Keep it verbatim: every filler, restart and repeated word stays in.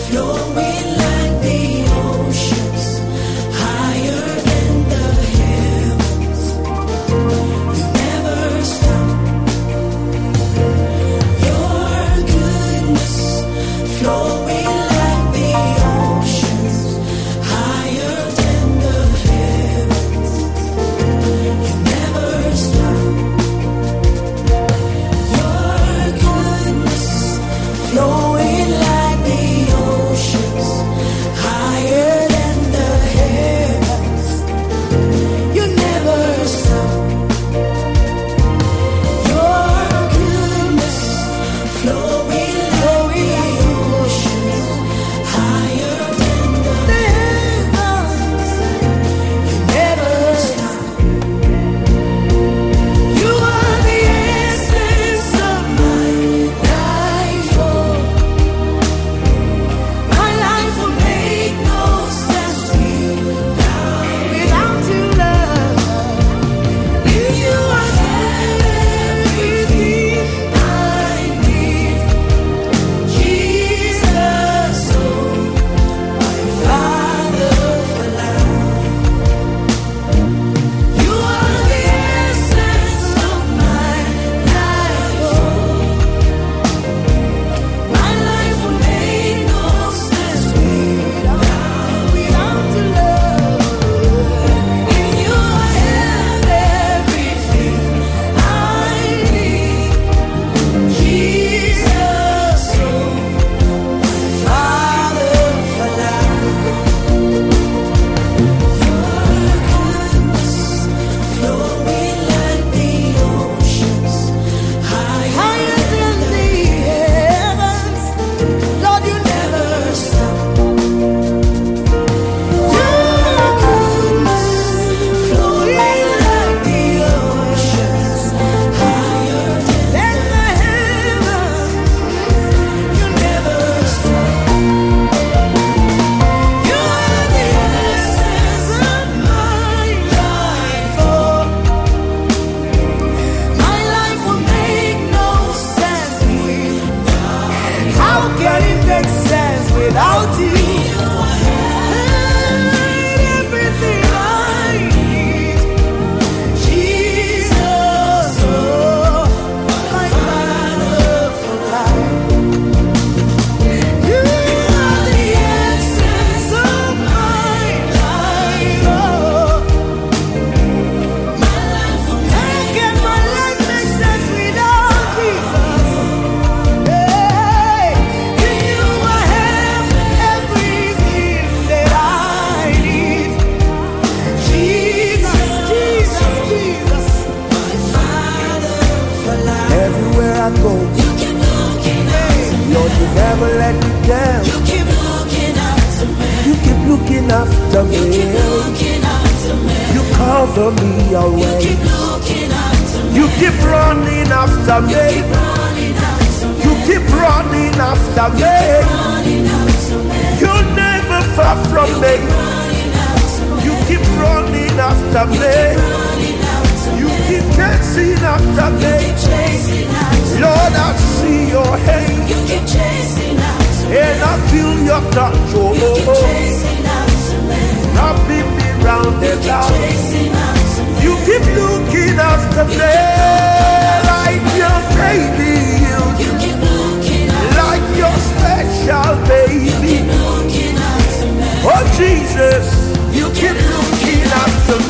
flowing like the oceans, higher than the heavens. You never stop. Your goodness flowing like the oceans, higher than the heavens. You never stop. Your goodness flowing like the oceans, higher than the heavens. You never stop. Your goodness flowing like the oceans, higher than the heavens. You never stop. You are the essence of my life, oh. My life will make no sense without without you, love. In you I have everything I need. Jesus, oh, my Father for life. You are the essence of my life, oh. My life will make no sense without, without your love. In you I have everything I need. Jesus, oh, my Father for life. Your goodness flowing like the oceans, higher than the heavens. Lord, you never stop. Your goodness flowing like the oceans, higher than the heavens. You never stop. You are the essence of my life, oh. My life will make no sense without. How can it make sense without you? Everything I need. Jesus, oh, my Father for life. You are the essence of my life, oh. My life will How can my life make sense without Jesus? Hey, in you I have everything that I need. Jesus, Jesus, Jesus, my Father for life. Everywhere I go, You keep looking out to me. Lord, you never let me down. You keep looking out to me. You keep looking after You keep me. looking out to me. You cover me You always. keep looking out to me. You keep running after You me. keep running out to me. You keep running after me. Running out to me. You never far from me. Running out to me. You keep running after me. Running out to me. You keep chasing after me. Chasing out to me. Lord, I see your hand You keep chasing out to me. and I feel your touch. You keep Oh, chasing out to me. wrapping me round and round. Chasing out to me. You keep looking after me like your baby. You You keep looking out. like your special baby. Looking out to me. Oh Jesus, you keep looking after me.